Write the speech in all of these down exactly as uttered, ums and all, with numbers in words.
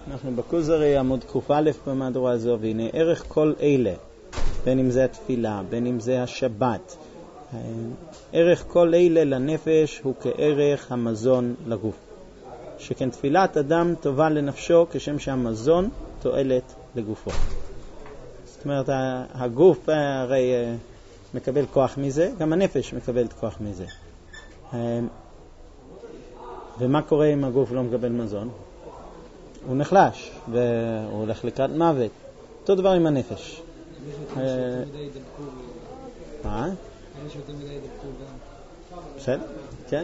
אנחנו בכוזרי עמוד ק"א במהדורה הזו, והנה ערך כל אלה, בין אם זה התפילה, בין אם זה השבת, ערך כל אלה לנפש הוא כערך המזון לגוף. שכן תפילת אדם טובה לנפשו כשם שהמזון תועלת לגופו. זאת אומרת, הגוף הרי מקבל כוח מזה, גם הנפש מקבלת כוח מזה. ומה קורה אם הגוף לא מקבל מזון? הוא נחלש והוא הולך לקראת מוות. אותו דבר עם הנפש. מה? בסדר? כן.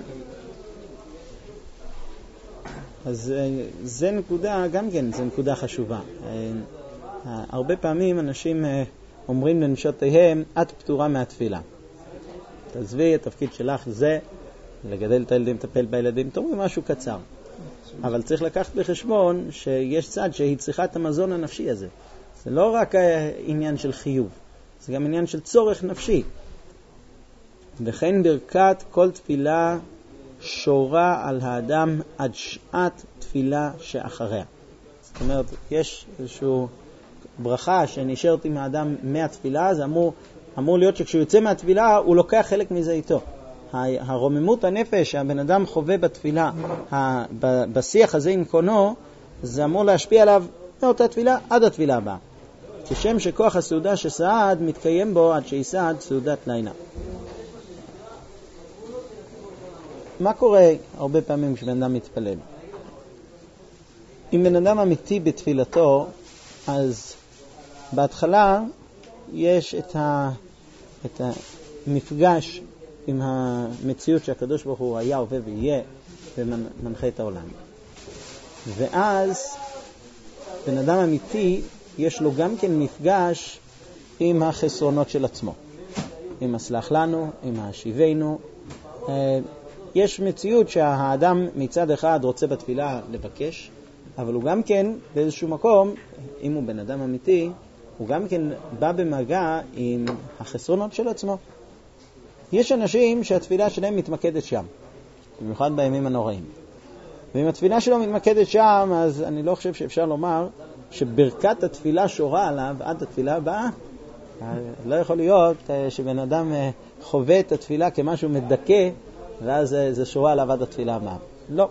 אז זה נקודה, גם כן, זה נקודה חשובה. הרבה פעמים אנשים אומרים לנשותיהם, את פטורה מהתפילה. תעזבי, התפקיד שלך זה לגדל את הילדים, לטפל בילדים, תאמרי משהו קצר. אבל צריך לקחת בחשבון שיש צד שהיא צריכה את המזון הנפשי הזה. זה לא רק עניין של חיוב, זה גם עניין של צורך נפשי. וכן ברכת כל תפילה שורה על האדם עד שעת תפילה שאחריה. זאת אומרת, יש איזושהי ברכה שנשארת עם האדם מהתפילה, זה אמור, אמור להיות שכשהוא יוצא מהתפילה הוא לוקח חלק מזה איתו. הרוממות הנפש שהבן אדם חווה בתפילה, בשיח הזה עם קונו, זה אמור להשפיע עליו מאותה תפילה עד התפילה הבאה. כשם שכוח הסעודה שסעד מתקיים בו עד שיסעד סעודת לילה. מה קורה הרבה פעמים כשבן אדם מתפלל? אם בן אדם אמיתי בתפילתו, אז בהתחלה יש את, ה, את המפגש עם המציאות שהקדוש ברוך הוא היה, הווה ויהיה, ומנחה את העולם. ואז בן אדם אמיתי יש לו גם כן מפגש עם החסרונות של עצמו. עם הסלח לנו, עם השיבנו. יש מציאות שהאדם מצד אחד רוצה בתפילה לבקש, אבל הוא גם כן באיזשהו מקום, אם הוא בן אדם אמיתי, הוא גם כן בא במגע עם החסרונות של עצמו. יש אנשים שהתפילה שלהם מתמקדת שם, במיוחד בימים הנוראים. ואם התפילה שלו מתמקדת שם, אז אני לא חושב שאפשר לומר שברכת התפילה שורה עליו עד התפילה הבאה. לא יכול להיות שבן אדם חווה את התפילה כמשהו מדכא, ואז זה שורה עליו עד התפילה הבאה. לא.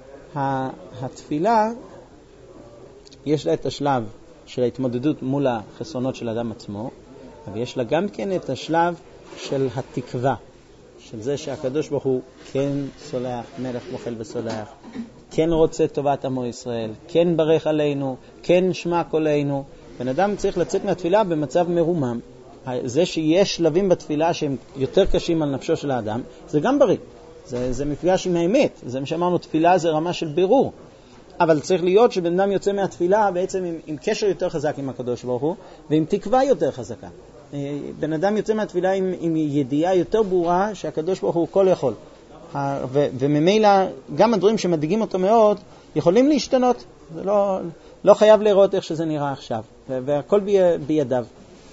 התפילה, יש לה את השלב של ההתמודדות מול החסרונות של האדם עצמו, אבל יש לה גם כן את השלב של התקווה, של זה שהקדוש ברוך הוא כן סולח, מלך מוחל וסולח, כן רוצה טובת עמו ישראל, כן ברך עלינו, כן שמע קולנו. בן אדם צריך לצאת מהתפילה במצב מרומם. זה שיש שלבים בתפילה שהם יותר קשים על נפשו של האדם, זה גם בריא. זה, זה מפגש עם האמת. זה מה שאמרנו, תפילה זה רמה של בירור. אבל צריך להיות שבן אדם יוצא מהתפילה בעצם עם, עם קשר יותר חזק עם הקדוש ברוך הוא, ועם תקווה יותר חזקה. בן אדם יוצא מהתפילה עם, עם ידיעה יותר ברורה שהקדוש ברוך הוא כל יכול. ו, וממילא גם הדברים שמדאיגים אותו מאוד יכולים להשתנות. זה לא, לא חייב לראות איך שזה נראה עכשיו. והכל בי, בידיו.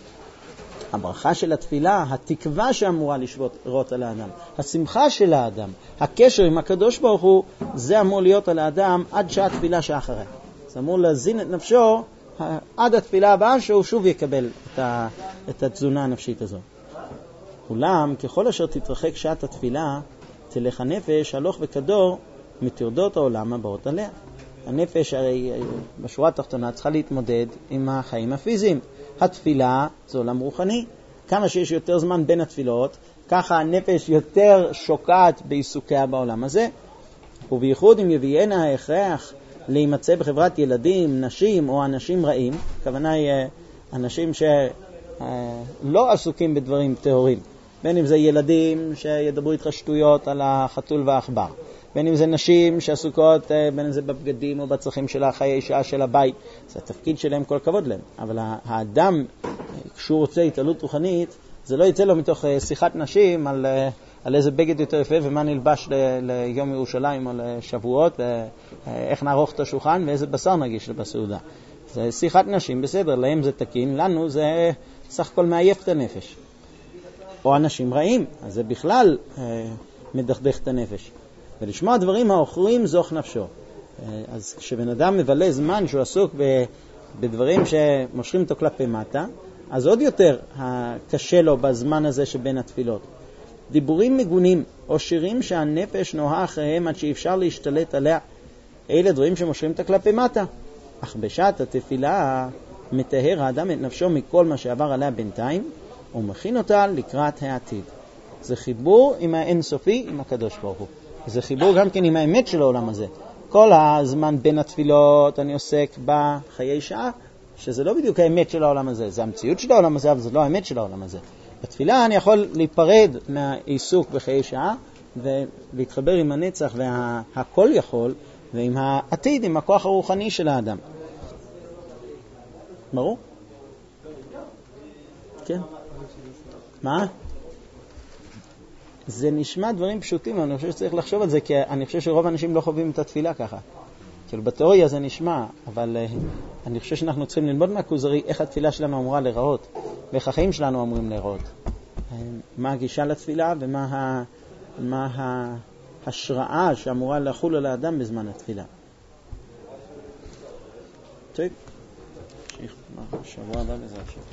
הברכה של התפילה, התקווה שאמורה לשרות על האדם, השמחה של האדם, הקשר עם הקדוש ברוך הוא, זה אמור להיות על האדם עד שעת תפילה שאחריה. זה אמור להזין את נפשו עד התפילה הבאה שהוא שוב יקבל את, ה, את התזונה הנפשית הזו. אולם ככל אשר תתרחק שעת התפילה, תלך הנפש הלוך וכדור מתרדות העולם הבאות עליה. הנפש הרי בשורה התחתונה צריכה להתמודד עם החיים הפיזיים. התפילה זה עולם רוחני. כמה שיש יותר זמן בין התפילות, ככה הנפש יותר שוקעת בעיסוקיה בעולם הזה. ובייחוד אם יביאנה ההכרח להימצא בחברת ילדים, נשים או אנשים רעים, הכוונה היא אנשים שלא עסוקים בדברים טהורים. בין אם זה ילדים שידברו איתך שטויות על החתול והאחבר, בין אם זה נשים שעסוקות, בין אם זה בבגדים או בצרכים של החיי שעה של הבית. זה התפקיד שלהם, כל כבוד להם. אבל האדם, כשהוא רוצה התעלות רוחנית, זה לא יצא לו מתוך שיחת נשים על, על איזה בגד יותר יפה ומה נלבש ל, ליום ירושלים או לשבועות, ואיך נערוך את השולחן ואיזה בשר נגיש בסעודה. זה שיחת נשים, בסדר, להם זה תקין, לנו זה סך הכל מעייף את הנפש. או אנשים רעים, אז זה בכלל מדכדך את הנפש. ולשמוע דברים האוכרים זוך נפשו. אז כשבן אדם מבלה זמן שהוא עסוק בדברים שמושכים אותו כלפי מטה, אז עוד יותר קשה לו בזמן הזה שבין התפילות. דיבורים מגונים או שירים שהנפש נוהה אחריהם עד שאפשר להשתלט עליה, אלה דברים שמושכים את הכלפי מטה. אך בשעת התפילה מטהר האדם את נפשו מכל מה שעבר עליה בינתיים, ומכין אותה לקראת העתיד. זה חיבור עם האינסופי, עם הקדוש ברוך הוא. זה חיבור גם כן עם האמת של העולם הזה. כל הזמן בין התפילות אני עוסק בחיי שעה, שזה לא בדיוק האמת של העולם הזה. זה המציאות של העולם הזה, אבל זה לא האמת של העולם הזה. בתפילה אני יכול להיפרד מהעיסוק בחיי שעה, ולהתחבר עם הנצח והכל יכול, ועם העתיד, עם הכוח הרוחני של האדם. ברור? כן. מה? זה נשמע דברים פשוטים, אבל אני חושב שצריך לחשוב על זה, כי אני חושב שרוב האנשים לא חווים את התפילה ככה. כאילו בתיאוריה זה נשמע, אבל uh, אני חושב שאנחנו צריכים ללמוד מהכוזרי איך התפילה שלנו אמורה להיראות, ואיך החיים שלנו אמורים להיראות. Uh, מה הגישה לתפילה ומה ה, מה ההשראה שאמורה לחול על האדם בזמן התפילה. טוב, שבוע הבא בעזרת השם.